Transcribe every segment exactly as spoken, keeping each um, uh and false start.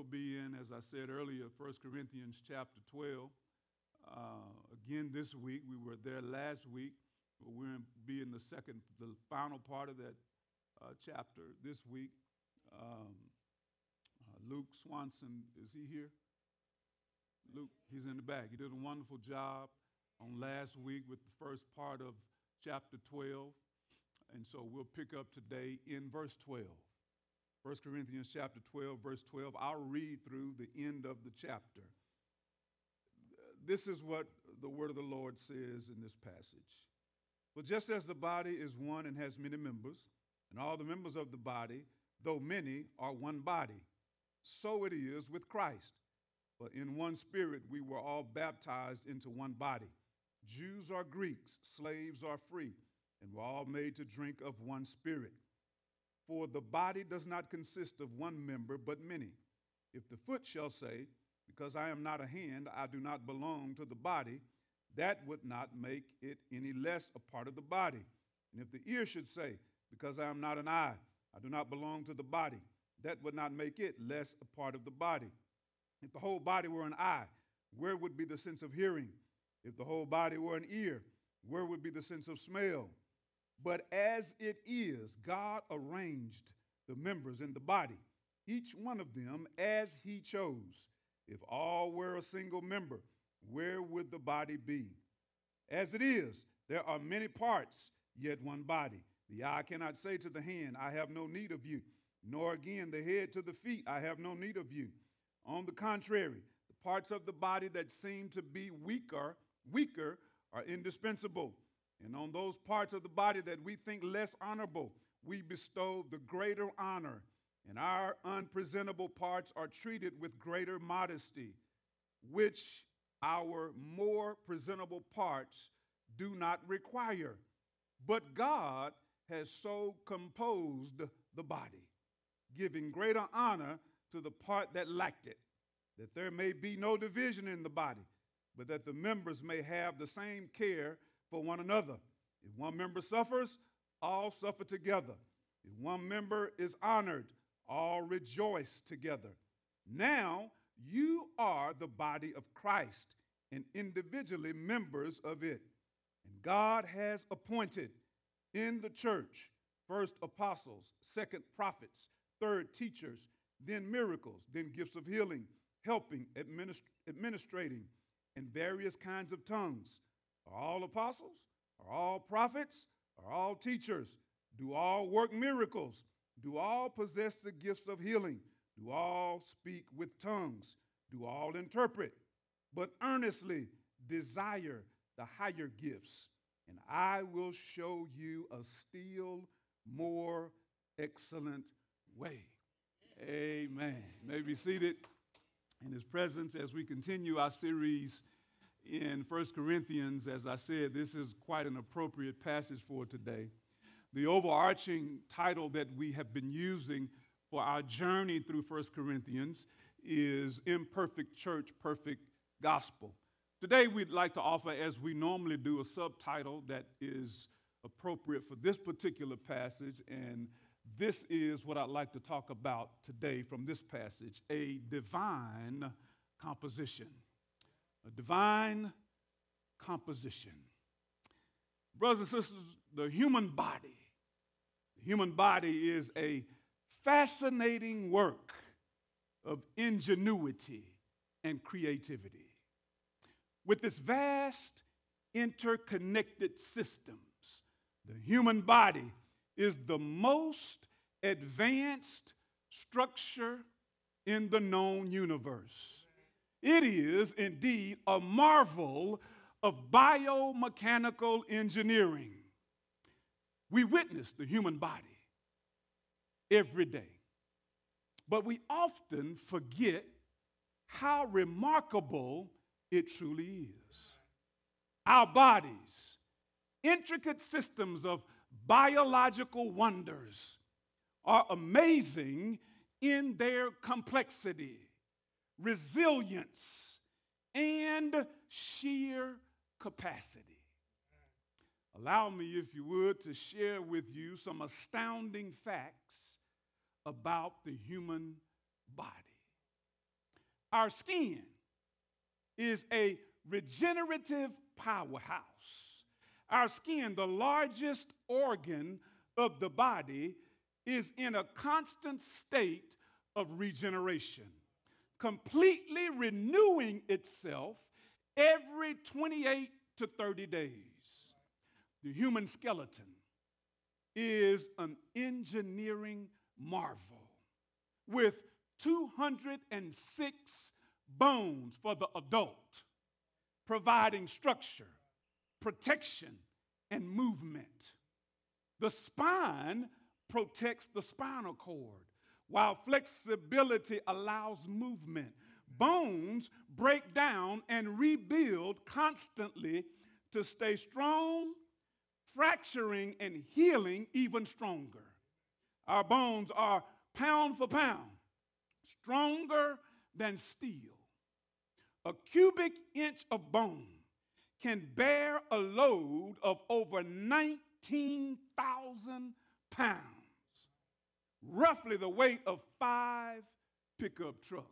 we'll be in, as I said earlier, First Corinthians chapter twelve. Uh, again this week. We were there last week, but we're going to be in the second, the final part of that uh, chapter this week. Um, uh, Luke Swanson, is he here? Luke, he's in the back. He did a wonderful job on last week with the first part of chapter twelve. And so we'll pick up today in verse twelve. First Corinthians chapter twelve, verse twelve. I'll read through the end of the chapter. This is what the word of the Lord says in this passage. But just as the body is one and has many members, and all the members of the body, though many, are one body, so it is with Christ. For in one spirit we were all baptized into one body. Jews or Greeks, slaves or free, and we're all made to drink of one spirit. For the body does not consist of one member, but many. If the foot shall say, because I am not a hand, I do not belong to the body, that would not make it any less a part of the body. And if the ear should say, because I am not an eye, I do not belong to the body, that would not make it less a part of the body. If the whole body were an eye, where would be the sense of hearing? If the whole body were an ear, where would be the sense of smell? But as it is, God arranged the members in the body, each one of them as he chose. If all were a single member, where would the body be? As it is, there are many parts, yet one body. The eye cannot say to the hand, I have no need of you, nor again the head to the feet, I have no need of you. On the contrary, the parts of the body that seem to be weaker, weaker are indispensable. And on those parts of the body that we think less honorable, we bestow the greater honor. And our unpresentable parts are treated with greater modesty, which our more presentable parts do not require. But God has so composed the body, giving greater honor to the part that lacked it, that there may be no division in the body, but that the members may have the same care for one another. If one member suffers, all suffer together. If one member is honored, all rejoice together. Now you are the body of Christ and individually members of it. And God has appointed in the church first apostles, second prophets, third teachers, then miracles, then gifts of healing, helping, administ- administrating, and various kinds of tongues. Are all apostles? Are all prophets? Are all teachers? Do all work miracles? Do all possess the gifts of healing? Do all speak with tongues? Do all interpret? But earnestly desire the higher gifts, and I will show you a still more excellent way. Amen. You may be seated in his presence as we continue our series in First Corinthians. As I said, this is quite an appropriate passage for today. The overarching title that we have been using for our journey through First Corinthians is Imperfect Church, Perfect Gospel. Today we'd like to offer, as we normally do, a subtitle that is appropriate for this particular passage, and this is what I'd like to talk about today from this passage, a divine composition. A divine composition. Brothers and sisters, the human body, the human body is a fascinating work of ingenuity and creativity. With its vast interconnected systems, the human body is the most advanced structure in the known universe. It is indeed a marvel of biomechanical engineering. We witness the human body every day, but we often forget how remarkable it truly is. Our bodies, intricate systems of biological wonders, are amazing in their complexity, resilience, and sheer capacity. Allow me, if you would, to share with you some astounding facts about the human body. Our skin is a regenerative powerhouse. Our skin, the largest organ of the body, is in a constant state of regeneration, completely renewing itself every twenty-eight to thirty days. The human skeleton is an engineering marvel with two hundred six bones for the adult, providing structure, protection, and movement. The spine protects the spinal cord, while flexibility allows movement. Bones break down and rebuild constantly to stay strong, fracturing and healing even stronger. Our bones are pound for pound stronger than steel. A cubic inch of bone can bear a load of over nineteen thousand pounds, roughly the weight of five pickup trucks.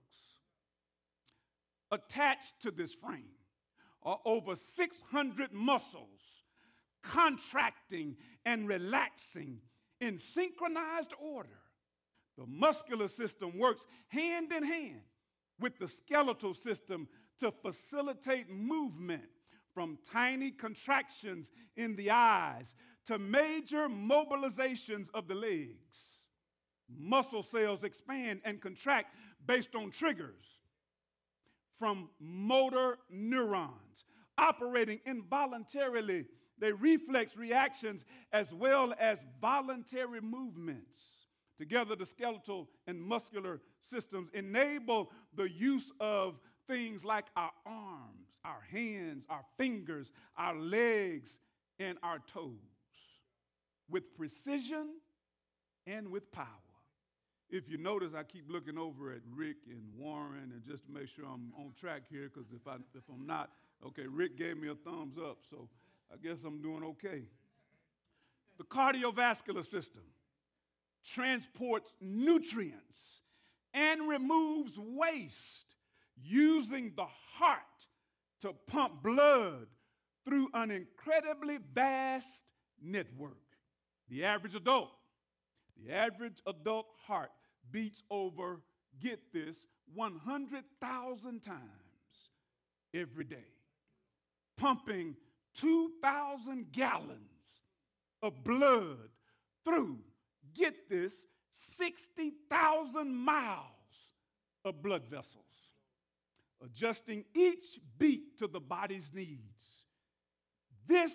Attached to this frame are over six hundred muscles contracting and relaxing in synchronized order. The muscular system works hand in hand with the skeletal system to facilitate movement, from tiny contractions in the eyes to major mobilizations of the legs. Muscle cells expand and contract based on triggers from motor neurons operating involuntarily. They reflex reactions as well as voluntary movements. Together, the skeletal and muscular systems enable the use of things like our arms, our hands, our fingers, our legs, and our toes with precision and with power. If you notice, I keep looking over at Rick and Warren and just to make sure I'm on track here, because if, I, if I'm not, okay, Rick gave me a thumbs up, so I guess I'm doing okay. The cardiovascular system transports nutrients and removes waste using the heart to pump blood through an incredibly vast network. The average adult, the average adult heart beats over, get this, one hundred thousand times every day, pumping two thousand gallons of blood through, get this, sixty thousand miles of blood vessels, adjusting each beat to the body's needs. This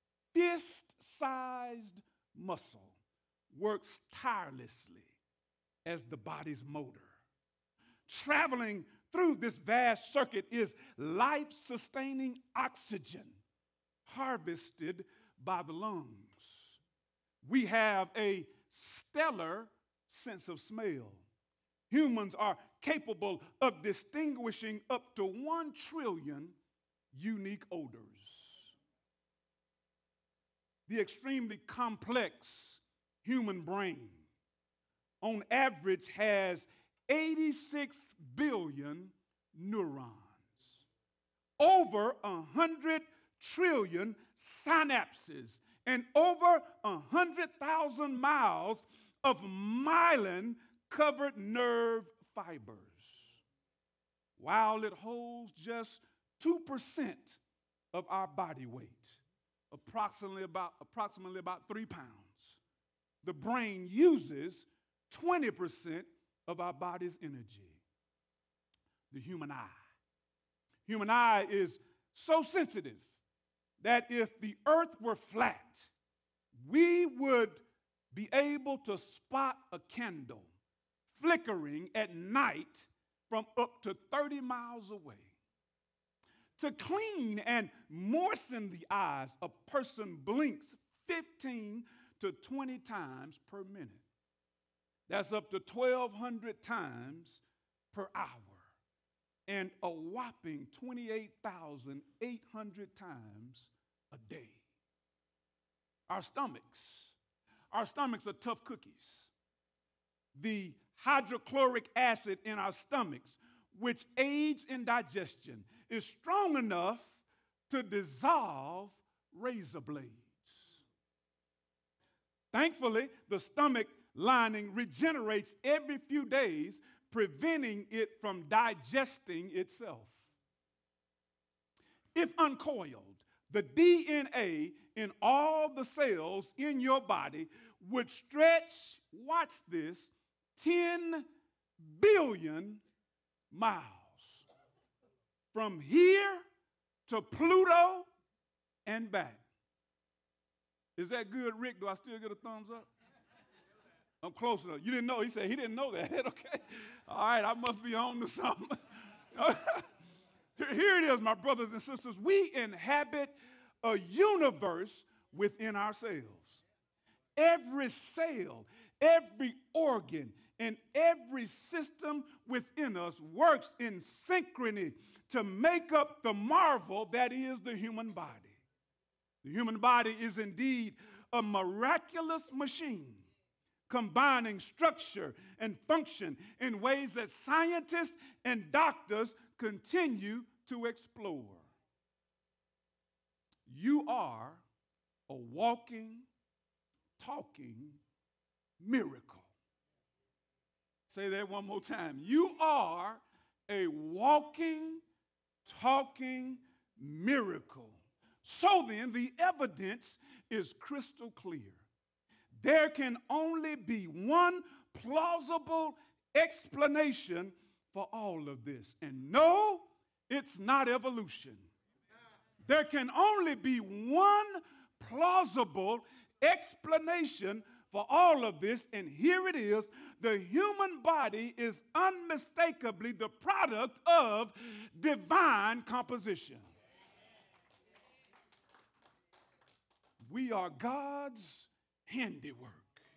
fist-sized muscle works tirelessly as the body's motor. Traveling through this vast circuit is life-sustaining oxygen harvested by the lungs. We have a stellar sense of smell. Humans are capable of distinguishing up to one trillion unique odors. The extremely complex human brain, on average, has eighty-six billion neurons, over one hundred trillion synapses, and over one hundred thousand miles of myelin-covered nerve fibers. While it holds just two percent of our body weight, approximately about, approximately about three pounds, the brain uses twenty percent of our body's energy. The human eye. Human eye is so sensitive that if the earth were flat, we would be able to spot a candle flickering at night from up to thirty miles away. To clean and moisten the eyes, a person blinks fifteen to twenty times per minute. That's up to twelve hundred times per hour, and a whopping twenty-eight thousand eight hundred times a day. Our stomachs, our stomachs are tough cookies. The hydrochloric acid in our stomachs which aids in digestion, is strong enough to dissolve razor blades. Thankfully, the stomach lining regenerates every few days, preventing it from digesting itself. If uncoiled, the D N A in all the cells in your body would stretch, watch this, ten billion miles. From here to Pluto and back. Is that good, Rick? Do I still get a thumbs up? I'm close enough. You didn't know. He said he didn't know that. Okay. All right, I must be on to something. Here it is, my brothers and sisters. We inhabit a universe within ourselves. Every cell, every organ, and every system within us works in synchrony to make up the marvel that is the human body. The human body is indeed a miraculous machine, combining structure and function in ways that scientists and doctors continue to explore. You are a walking, talking miracle. Say that one more time. You are a walking, talking miracle. So then, the evidence is crystal clear. There can only be one plausible explanation for all of this. And no, it's not evolution. There can only be one plausible explanation for all of this, and here it is. The human body is unmistakably the product of divine composition. We are God's handiwork.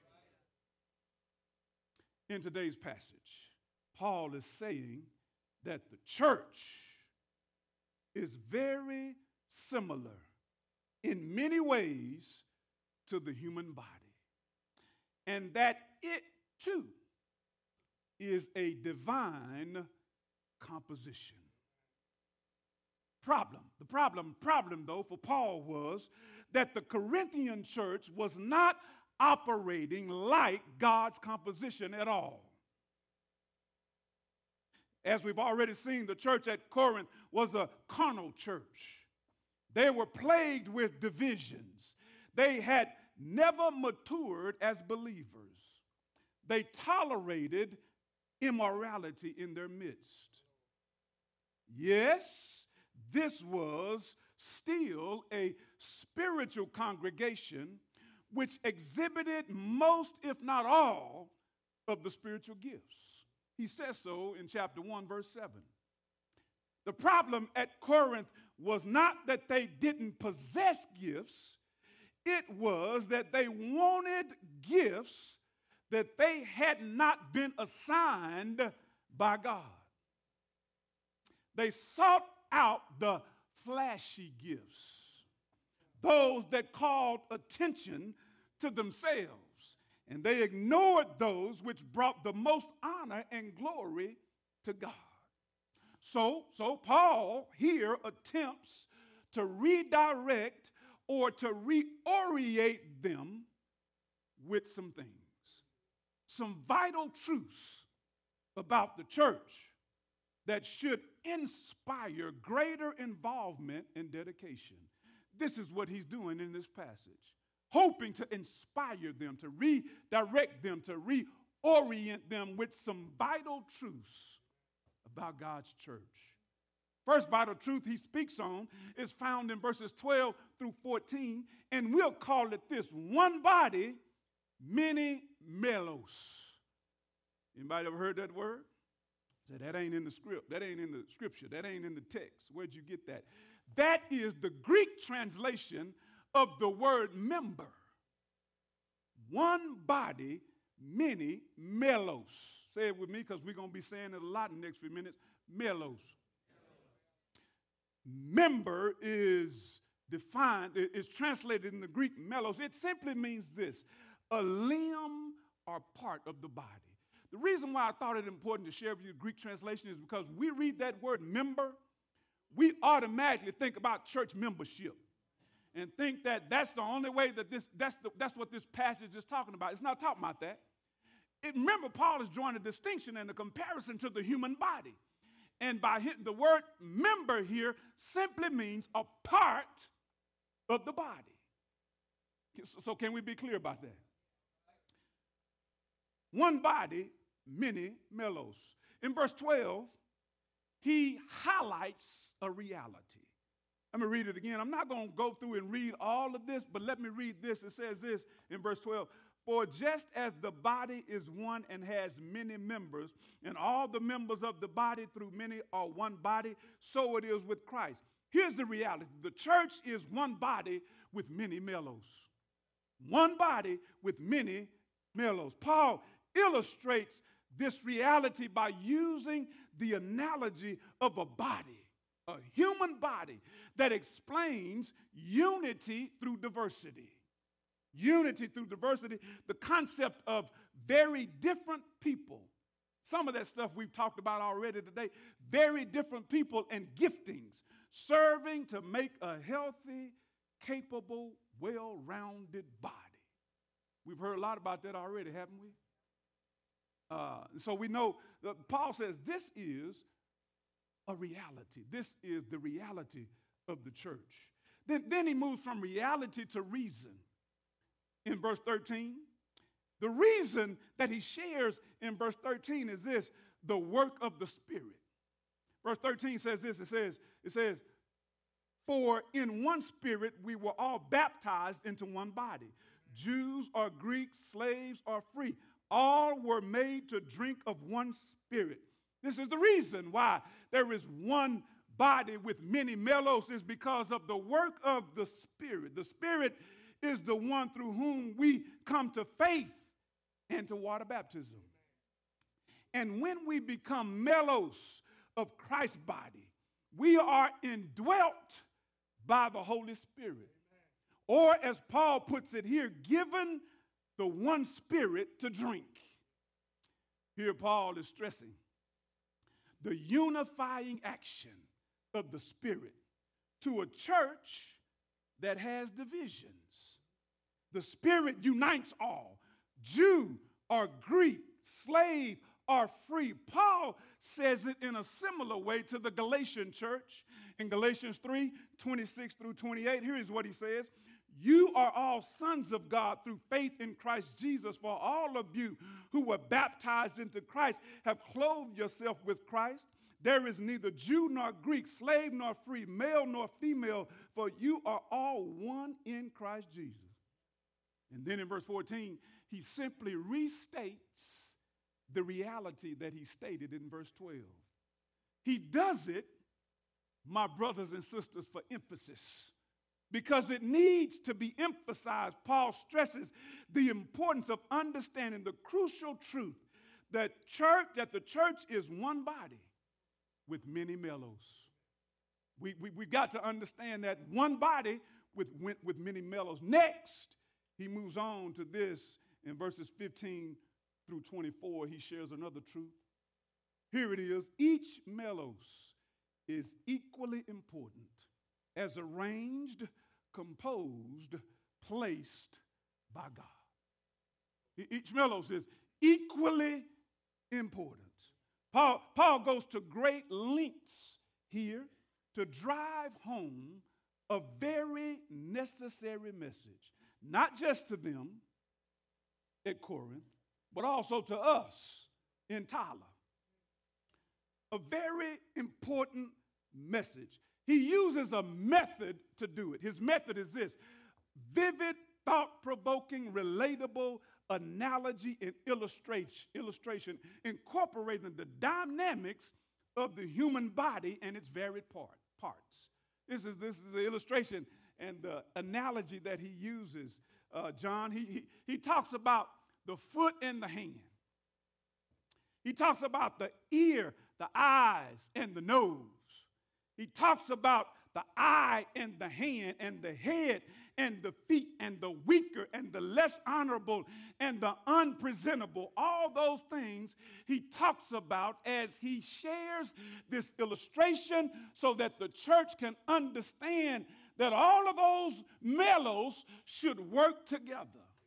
In today's passage, Paul is saying that the church is very similar in many ways to the human body, and that it too is a divine composition. Problem. The problem, problem though, for Paul was that the Corinthian church was not operating like God's composition at all. As we've already seen, the church at Corinth was a carnal church. They were plagued with divisions. They had never matured as believers. They tolerated immorality in their midst. Yes, this was still a spiritual congregation which exhibited most, if not all, of the spiritual gifts. He says so in chapter one, verse seven. The problem at Corinth was not that they didn't possess gifts. It was that they wanted gifts that they had not been assigned by God. They sought out the flashy gifts, those that called attention to themselves, and they ignored those which brought the most honor and glory to God. So, so Paul here attempts to redirect or to reorient them with some things, some vital truths about the church that should inspire greater involvement and dedication. This is what he's doing in this passage, hoping to inspire them, to redirect them, to reorient them with some vital truths about God's church. First vital truth he speaks on is found in verses twelve through fourteen, and we'll call it this: one body, many melos. Anybody ever heard that word? Say, that ain't in the script. That ain't in the scripture. That ain't in the text. Where'd you get that? That is the Greek translation of the word member. One body, many melos. Say it with me, because we're going to be saying it a lot in the next few minutes. Melos. Member is defined, is translated in the Greek melos. It simply means this: a limb or part of the body. The reason why I thought it important to share with you the Greek translation is because we read that word member, we automatically think about church membership and think that that's the only way that this, that's, the, that's what this passage is talking about. It's not talking about that. It, remember, Paul is drawing a distinction and a comparison to the human body. And by hitting the word member here simply means a part of the body. So can we be clear about that? One body, many mellows. In verse twelve, he highlights a reality. Let me read it again. I'm not going to go through and read all of this, but let me read this. It says this in verse twelve. For just as the body is one and has many members, and all the members of the body through many are one body, so it is with Christ. Here's the reality. The church is one body with many mellows. One body with many mellows. Paul illustrates this reality by using the analogy of a body, a human body that explains unity through diversity. Unity through diversity, the concept of very different people. Some of that stuff we've talked about already today. Very different people and giftings serving to make a healthy, capable, well-rounded body. We've heard a lot about that already, haven't we? Uh, so we know that Paul says this is a reality. This is the reality of the church. Then, then he moves from reality to reason. In verse thirteen, the reason that he shares in verse thirteen is this, the work of the Spirit. Verse thirteen says this, it says, it says, for in one Spirit we were all baptized into one body. Jews or Greeks, slaves or free, all were made to drink of one Spirit. This is the reason why there is one body with many mellows, is because of the work of the Spirit. The Spirit is the one through whom we come to faith and to water baptism. And when we become mellows of Christ's body, we are indwelt by the Holy Spirit. Or as Paul puts it here, given the one Spirit to drink. Here Paul is stressing the unifying action of the Spirit to a church that has divisions. The Spirit unites all, Jew or Greek, slave or free. Paul says it in a similar way to the Galatian church. In Galatians three, twenty-six through twenty-eight, here is what he says. You are all sons of God through faith in Christ Jesus. For all of you who were baptized into Christ have clothed yourself with Christ. There is neither Jew nor Greek, slave nor free, male nor female, for you are all one in Christ Jesus. And then in verse fourteen, he simply restates the reality that he stated in verse twelve. He does it, my brothers and sisters, for emphasis, because it needs to be emphasized. Paul stresses the importance of understanding the crucial truth that church, that the church is one body with many mellows. We, we, we got to understand that one body with, with many mellows. Next, he moves on to this in verses fifteen through twenty-four. He shares another truth. Here it is. Each mellows is equally important as arranged, composed, placed by God. Each mellows is equally important. Paul, Paul goes to great lengths here to drive home a very necessary message, not just to them at Corinth, but also to us in Tyler. A very important message. He uses a method to do it. His method is this: vivid, thought-provoking, relatable analogy and illustration, illustration incorporating the dynamics of the human body and its varied part, parts. This is, this is the illustration and the analogy that he uses, uh, John. He, he, he talks about the foot and the hand. He talks about the ear, the eyes, and the nose. He talks about the eye and the hand and the head and the feet and the weaker and the less honorable and the unpresentable. All those things he talks about as he shares this illustration so that the church can understand that all of those mellows should work together.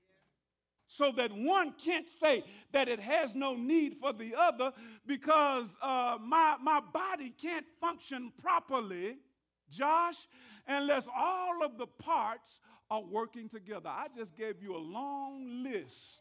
So that one can't say that it has no need for the other because uh, my, my body can't function properly, Josh, unless all of the parts are working together. I just gave you a long list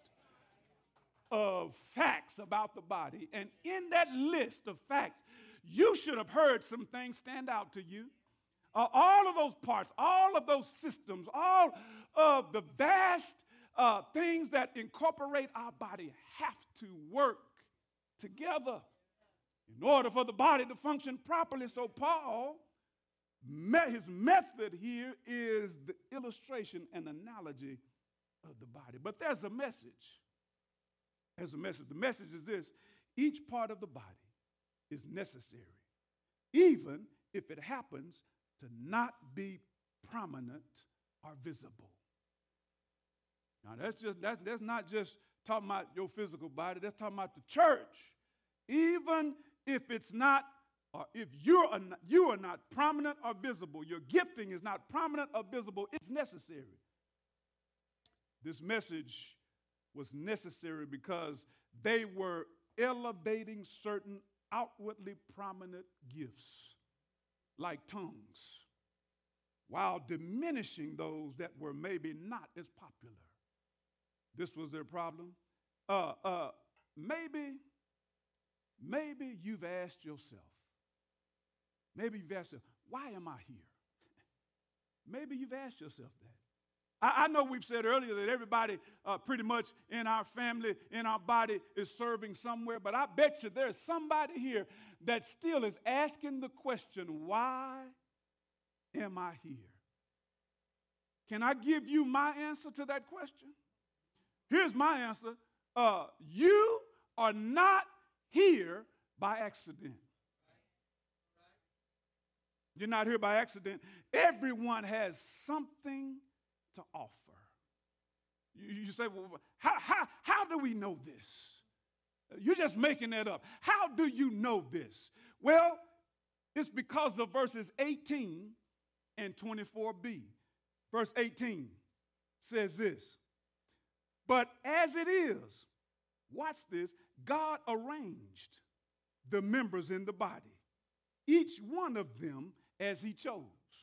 of facts about the body. And in that list of facts, you should have heard some things stand out to you. Uh, all of those parts, all of those systems, all of the vast Uh, things that incorporate our body have to work together in order for the body to function properly. So Paul, me- his method here is the illustration and analogy of the body. But there's a message. There's a message. The message is this: each part of the body is necessary, even if it happens to not be prominent or visible. Now, that's just that's, that's not just talking about your physical body. That's talking about the church. Even if it's not, or if you're a, you are not prominent or visible, your gifting is not prominent or visible, it's necessary. This message was necessary because they were elevating certain outwardly prominent gifts, like tongues, while diminishing those that were maybe not as popular. This was their problem. Uh, uh, maybe, maybe you've asked yourself, maybe you've asked yourself, why am I here? Maybe you've asked yourself that. I, I know we've said earlier that everybody uh, pretty much in our family, in our body is serving somewhere, but I bet you there's somebody here that still is asking the question, why am I here? Can I give you my answer to that question? Here's my answer. Uh, you are not here by accident. You're not here by accident. Everyone has something to offer. You, you say, well, how, how, how do we know this? You're just making that up. How do you know this? Well, it's because of verses eighteen and twenty-four b. Verse eighteen says this. But as it is, watch this, God arranged the members in the body, each one of them as he chose.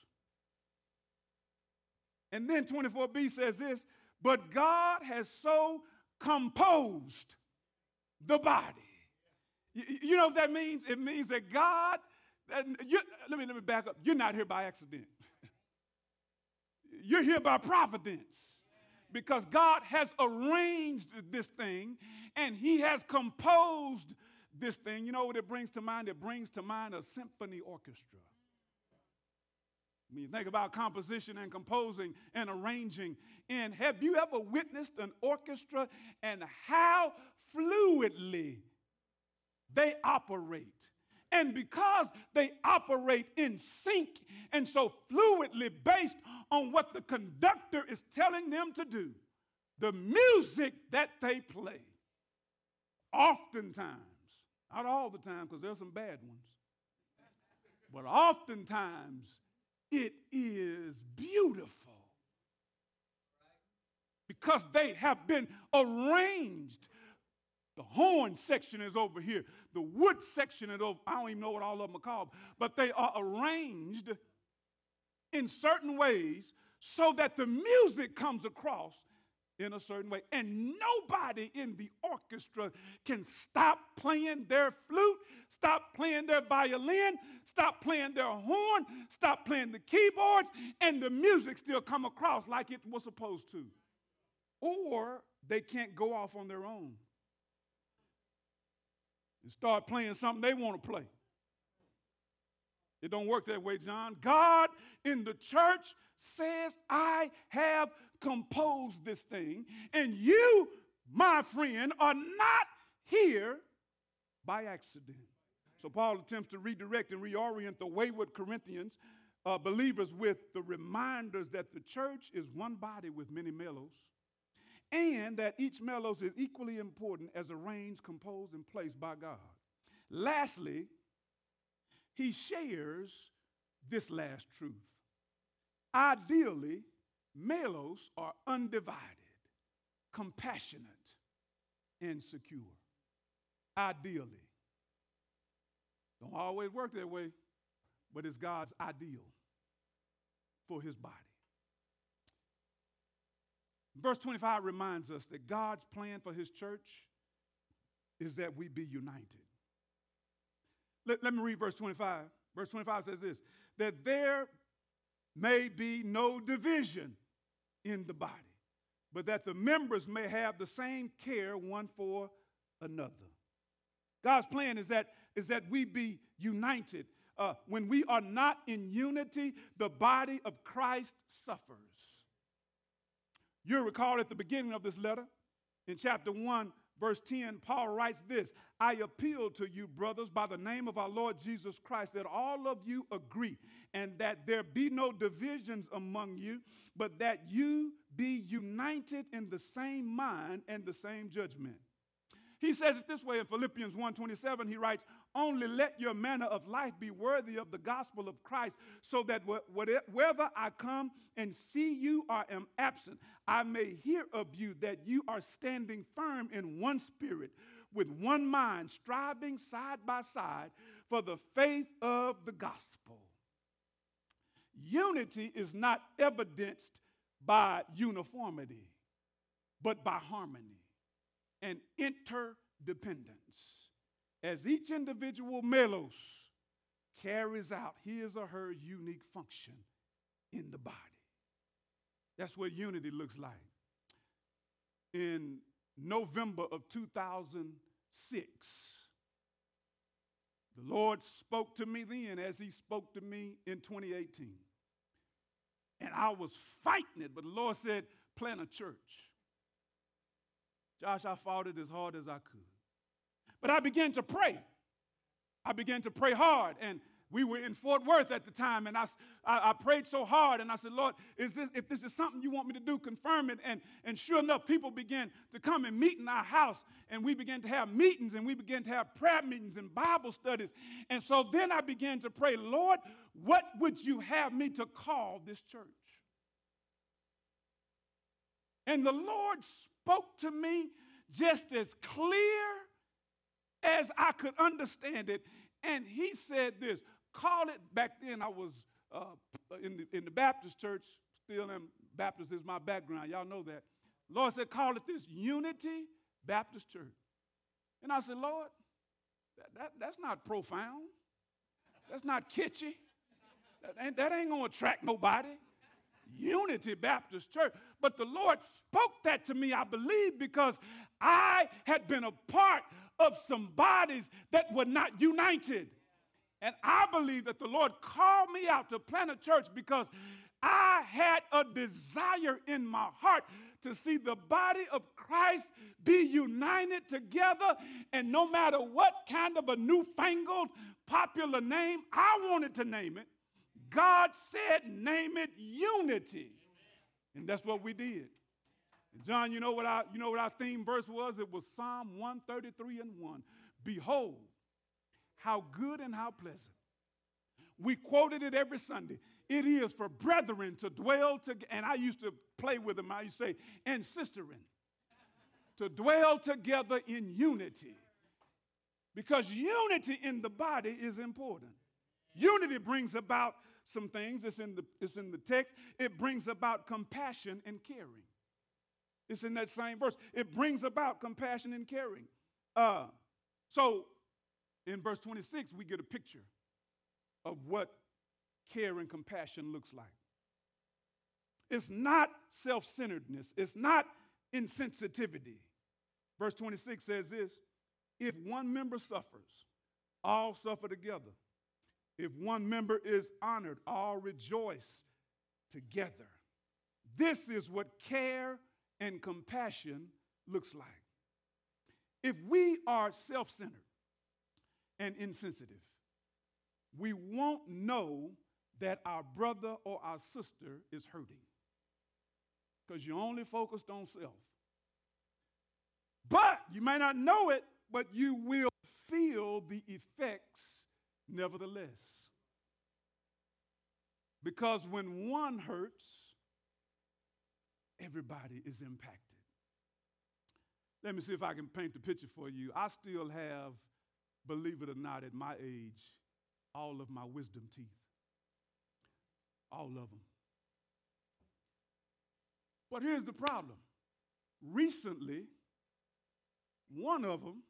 And then twenty-four b says this, but God has so composed the body. You, you know what that means? It means that God, that you, let me, let me back up. You're not here by accident. You're here by providence. Because God has arranged this thing and he has composed this thing. You know what it brings to mind? It brings to mind a symphony orchestra. When you think about composition and composing and arranging, and have you ever witnessed an orchestra and how fluidly they operate? And because they operate in sync and so fluidly based on what the conductor is telling them to do, the music that they play, oftentimes, not all the time because there's some bad ones, but oftentimes it is beautiful because they have been arranged. The horn section is over here. The wood section is over. I don't even know what all of them are called. But they are arranged in certain ways so that the music comes across in a certain way. And nobody in the orchestra can stop playing their flute, stop playing their violin, stop playing their horn, stop playing the keyboards, and the music still come across like it was supposed to. Or they can't go off on their own and start playing something they want to play. It don't work that way, John. God in the church says, I have composed this thing, and you, my friend, are not here by accident. So Paul attempts to redirect and reorient the wayward Corinthians uh, believers with the reminders that the church is one body with many mellows, and that each mellows is equally important as a range composed and placed by God. Lastly, he shares this last truth. Ideally, mellows are undivided, compassionate, and secure. Ideally. Don't always work that way, but it's God's ideal for his body. Verse twenty-five reminds us that God's plan for his church is that we be united. Let, let me read verse twenty-five. Verse twenty-five says this, that there may be no division in the body, but that the members may have the same care one for another. God's plan is that, is that we be united. Uh, when we are not in unity, the body of Christ suffers. You'll recall at the beginning of this letter, in chapter one, verse ten, Paul writes this, I appeal to you, brothers, by the name of our Lord Jesus Christ, that all of you agree, and that there be no divisions among you, but that you be united in the same mind and the same judgment. He says it this way in Philippians one twenty-seven, he writes, only let your manner of life be worthy of the gospel of Christ, so that whether I come and see you or am absent, I may hear of you that you are standing firm in one spirit, with one mind, striving side by side for the faith of the gospel. Unity is not evidenced by uniformity, but by harmony and interdependence, as each individual melos carries out his or her unique function in the body. That's what unity looks like. In November of two thousand six, the Lord spoke to me then as he spoke to me in twenty eighteen. And I was fighting it, but the Lord said, plant a church. Josh, I fought it as hard as I could. But I began to pray. I began to pray hard. And we were in Fort Worth at the time. And I, I, I prayed so hard. And I said, Lord, is this, if this is something you want me to do, confirm it. And, and sure enough, people began to come and meet in our house. And we began to have meetings. And we began to have prayer meetings and Bible studies. And so then I began to pray, Lord, what would you have me to call this church? And the Lord spoke to me just as clear as I could understand it. And he said this, call it, back then I was uh, in, the, in the Baptist church, still am, Baptist is my background, y'all know that. Lord said, call it this, Unity Baptist Church. And I said, Lord, that, that, that's not profound. That's not kitschy. That ain't, that ain't going to attract nobody. Unity Baptist Church. But the Lord spoke that to me, I believe, because I had been a part of some bodies that were not united. And I believe that the Lord called me out to plant a church because I had a desire in my heart to see the body of Christ be united together. And no matter what kind of a newfangled popular name I wanted to name it, God said, name it Unity. And that's what we did. And John, you know what our, you know what our theme verse was? It was Psalm one thirty-three and one. Behold, how good and how pleasant. We quoted it every Sunday. It is for brethren to dwell together. And I used to play with them. I used to say, and sisterin. To dwell together in unity. Because unity in the body is important. Unity brings about some things. It's in the, it's in the text. It brings about compassion and caring. It's in that same verse. It brings about compassion and caring. Uh, so in verse twenty-six, we get a picture of what care and compassion looks like. It's not self-centeredness. It's not insensitivity. Verse twenty-six says this, if one member suffers, all suffer together. If one member is honored, all rejoice together. This is what care and compassion looks like. If we are self-centered and insensitive, we won't know that our brother or our sister is hurting, because you're only focused on self. But you may not know it, but you will feel the effects nevertheless. Because when one hurts, everybody is impacted. Let me see if I can paint the picture for you. I still have, believe it or not, at my age, all of my wisdom teeth. All of them. But here's the problem. Recently, one of them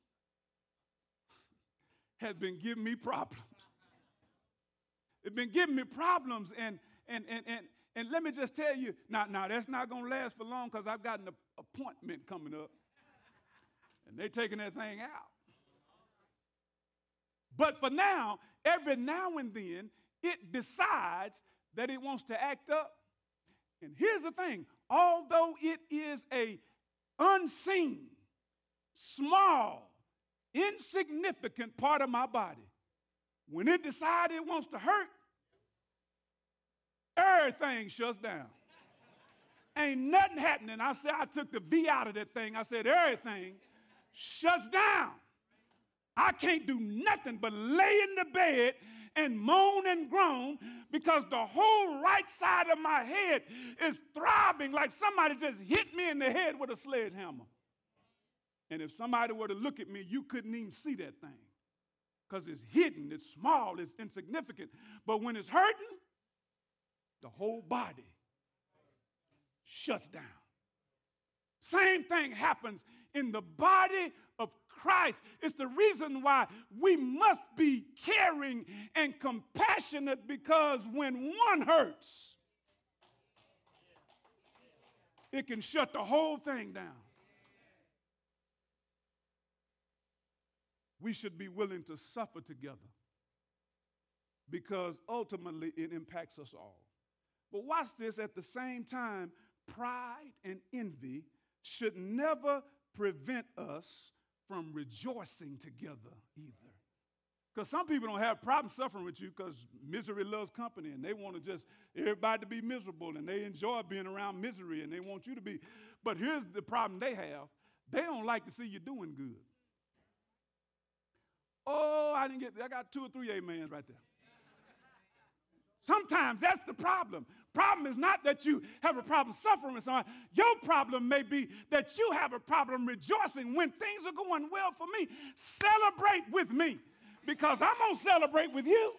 has been giving me problems. It's been giving me problems, and and and and and let me just tell you, now, now that's not going to last for long, because I've got an appointment coming up, and they're taking that thing out. But for now, every now and then, it decides that it wants to act up. And here's the thing, although it is a unseen, small, insignificant part of my body, when it decides it wants to hurt, everything shuts down. Ain't nothing happening. I said, I took the V out of that thing. I said, everything shuts down. I can't do nothing but lay in the bed and moan and groan, because the whole right side of my head is throbbing like somebody just hit me in the head with a sledgehammer. And if somebody were to look at me, you couldn't even see that thing, because it's hidden, it's small, it's insignificant. But when it's hurting, the whole body shuts down. Same thing happens in the body of Christ. It's the reason why we must be caring and compassionate, because when one hurts, it can shut the whole thing down. We should be willing to suffer together, because ultimately it impacts us all. But watch this, at the same time, pride and envy should never prevent us from rejoicing together either. Because some people don't have problems suffering with you, because misery loves company, and they want to just everybody to be miserable, and they enjoy being around misery, and they want you to be. But here's the problem they have. They don't like to see you doing good. Oh, I didn't get, I got two or three amens right there. Sometimes that's the problem. Problem is not that you have a problem suffering with someone. Your problem may be that you have a problem rejoicing when things are going well for me. Celebrate with me, because I'm going to celebrate with you.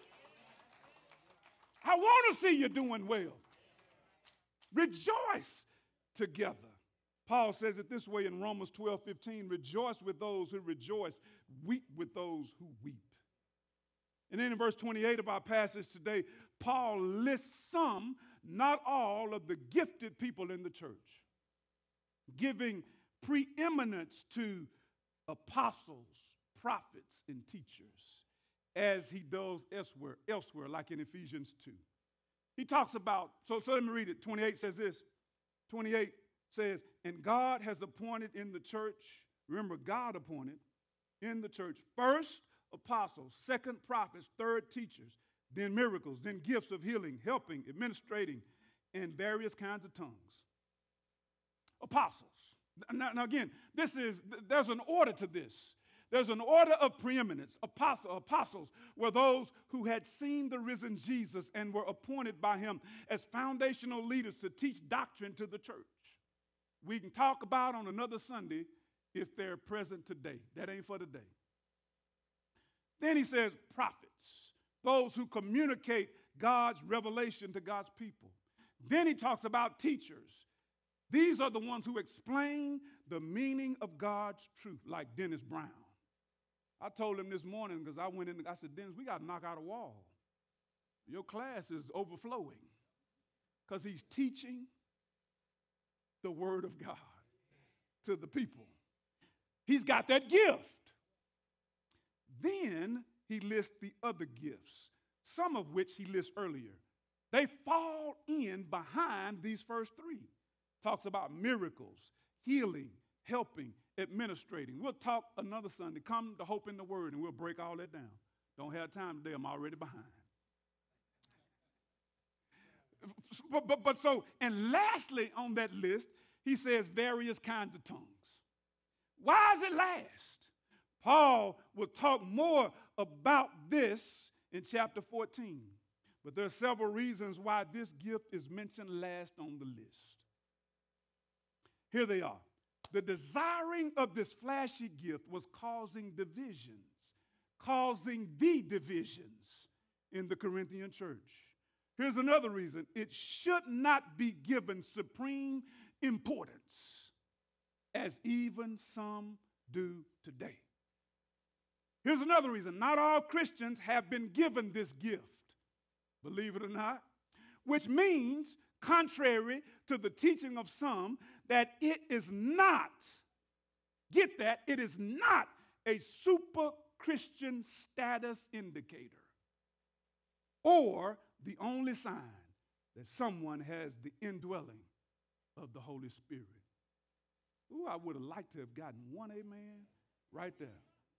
I want to see you doing well. Rejoice together. Paul says it this way in Romans twelve fifteen, rejoice with those who rejoice, weep with those who weep. And then in verse twenty-eight of our passage today, Paul lists some, not all, of the gifted people in the church, giving preeminence to apostles, prophets, and teachers, as he does elsewhere, elsewhere like in Ephesians two. He talks about, so, so let me read it. twenty-eight says this. twenty-eight says, and God has appointed in the church, remember, God appointed in the church, first apostles, second prophets, third teachers, then miracles, then gifts of healing, helping, administrating, and various kinds of tongues. Apostles. Now, now again, this is, there's an order to this. There's an order of preeminence. Apostle, apostles were those who had seen the risen Jesus and were appointed by him as foundational leaders to teach doctrine to the church. We can talk about on another Sunday if they're present today. That ain't for today. Then he says prophets, those who communicate God's revelation to God's people. Then he talks about teachers. These are the ones who explain the meaning of God's truth, like Dennis Brown. I told him this morning, because I went in, I said, Dennis, we got to knock out a wall. Your class is overflowing, because he's teaching the word of God to the people. He's got that gift. Then he lists the other gifts, some of which he lists earlier. They fall in behind these first three. Talks about miracles, healing, helping, administrating. We'll talk another Sunday. Come to Hope in the Word, and we'll break all that down. Don't have time today. I'm already behind. But, but, but so, and lastly on that list, he says various kinds of tongues. Why is it last? Paul will talk more about this in chapter fourteen. But there are several reasons why this gift is mentioned last on the list. Here they are. The desiring of this flashy gift was causing divisions, causing the divisions in the Corinthian church. Here's another reason. It should not be given supreme importance, as even some do today. Here's another reason. Not all Christians have been given this gift, believe it or not, which means, contrary to the teaching of some, that it is not, get that, it is not a super Christian status indicator or the only sign that someone has the indwelling of the Holy Spirit. Ooh, I would have liked to have gotten one amen right there.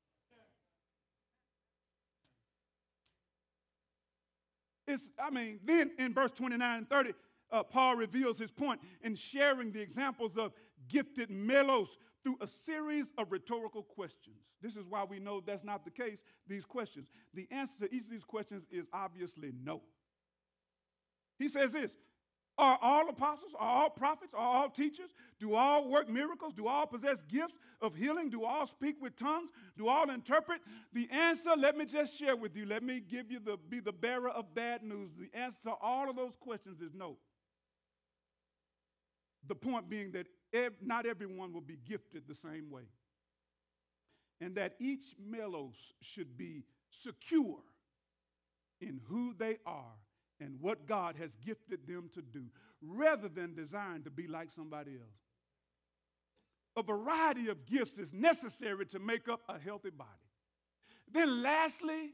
It's, I mean, then in verse twenty-nine and thirty, uh, Paul reveals his point in sharing the examples of gifted melos through a series of rhetorical questions. This is why we know that's not the case, these questions. The answer to each of these questions is obviously no. He says this, are all apostles, are all prophets, are all teachers? Do all work miracles? Do all possess gifts of healing? Do all speak with tongues? Do all interpret? The answer, let me just share with you. Let me give you the, be the bearer of bad news. The answer to all of those questions is no. The point being that ev- not everyone will be gifted the same way. And that each melos should be secure in who they are and what God has gifted them to do, rather than desiring to be like somebody else. A variety of gifts is necessary to make up a healthy body. Then lastly,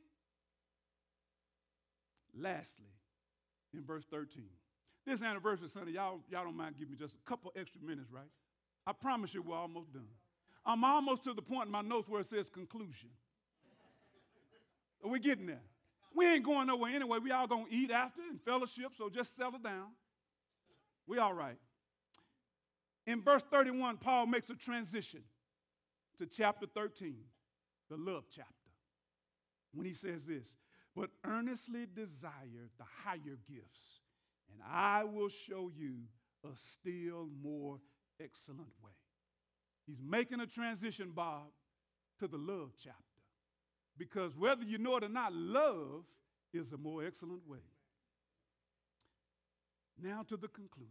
lastly, in verse thirteen, this anniversary Sunday, y'all, y'all don't mind giving me just a couple extra minutes, right? I promise you we're almost done. I'm almost to the point in my notes where it says conclusion. We're getting there. We ain't going nowhere anyway. We all going to eat after and fellowship, so just settle down. We all right. In verse thirty-one, Paul makes a transition to chapter thirteen, the love chapter, when he says this, but earnestly desire the higher gifts, and I will show you a still more excellent way. He's making a transition, Bob, to the love chapter. Because whether you know it or not, love is a more excellent way. Now to the conclusion.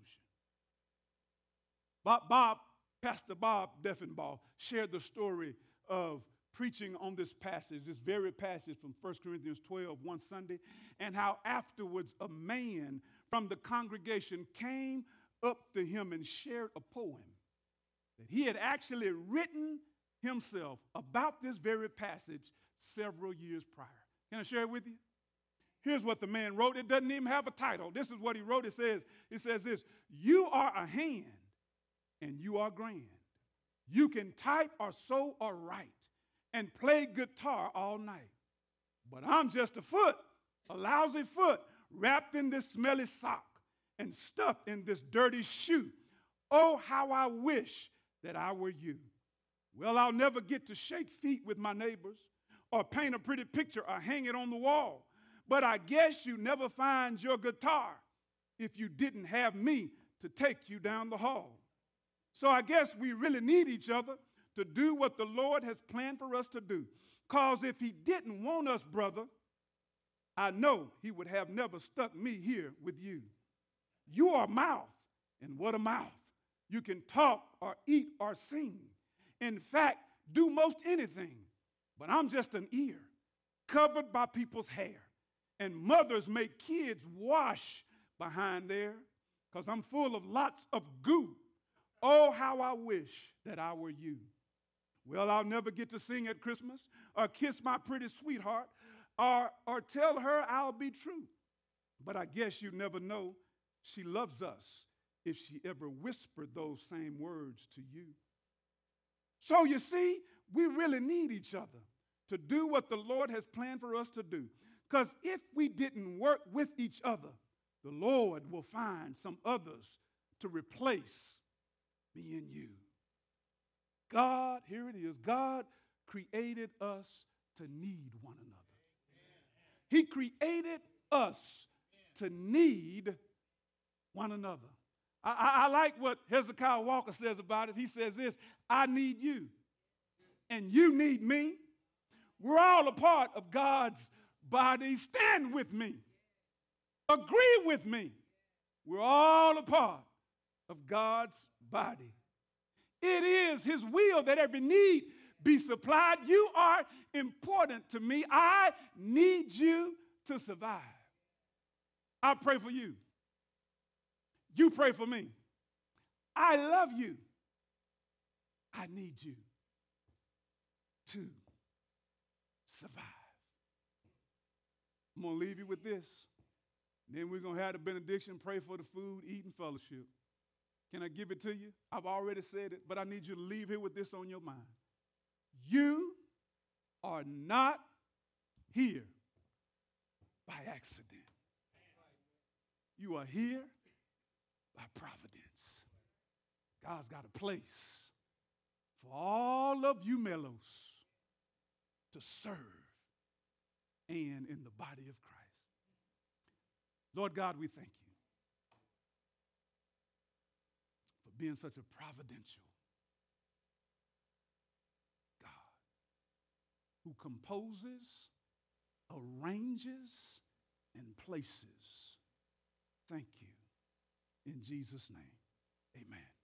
Bob, Bob Pastor Bob Deffenbaugh shared the story of preaching on this passage, this very passage from First Corinthians twelve, one Sunday, and how afterwards a man from the congregation came up to him and shared a poem that he had actually written himself about this very passage several years prior. Can I share it with you? Here's what the man wrote. It doesn't even have a title. This is what he wrote. It says, it says this, you are a hand and you are grand. You can type or sew or write and play guitar all night. But I'm just a foot, a lousy foot, wrapped in this smelly sock and stuffed in this dirty shoe. Oh, how I wish that I were you. Well, I'll never get to shake feet with my neighbors or paint a pretty picture or hang it on the wall. But I guess you never find your guitar if you didn't have me to take you down the hall. So I guess we really need each other to do what the Lord has planned for us to do. Because if he didn't want us, brother, I know he would have never stuck me here with you. You are a mouth, and what a mouth. You can talk or eat or sing. In fact, do most anything. But I'm just an ear covered by people's hair. And mothers make kids wash behind there because I'm full of lots of goo. Oh, how I wish that I were you. Well, I'll never get to sing at Christmas or kiss my pretty sweetheart or, or tell her I'll be true. But I guess you never know she loves us if she ever whispered those same words to you. So you see, we really need each other to do what the Lord has planned for us to do. Because if we didn't work with each other, the Lord will find some others to replace me and you. God, here it is, God created us to need one another. He created us to need one another. I, I, I like what Hezekiah Walker says about it. He says this, I need you, and you need me. We're all a part of God's body. Stand with me. Agree with me. We're all a part of God's body. It is his will that every need be supplied. You are important to me. I need you to survive. I pray for you. You pray for me. I love you. I need you to survive. I'm going to leave you with this. Then we're going to have the benediction, pray for the food, eat, and fellowship. Can I give it to you? I've already said it, but I need you to leave here with this on your mind. You are not here by accident. You are here by providence. God's got a place for all of you mellows to serve and in the body of Christ. Lord God, we thank you for being such a providential God who composes, arranges, and places. Thank you. In Jesus' name, amen.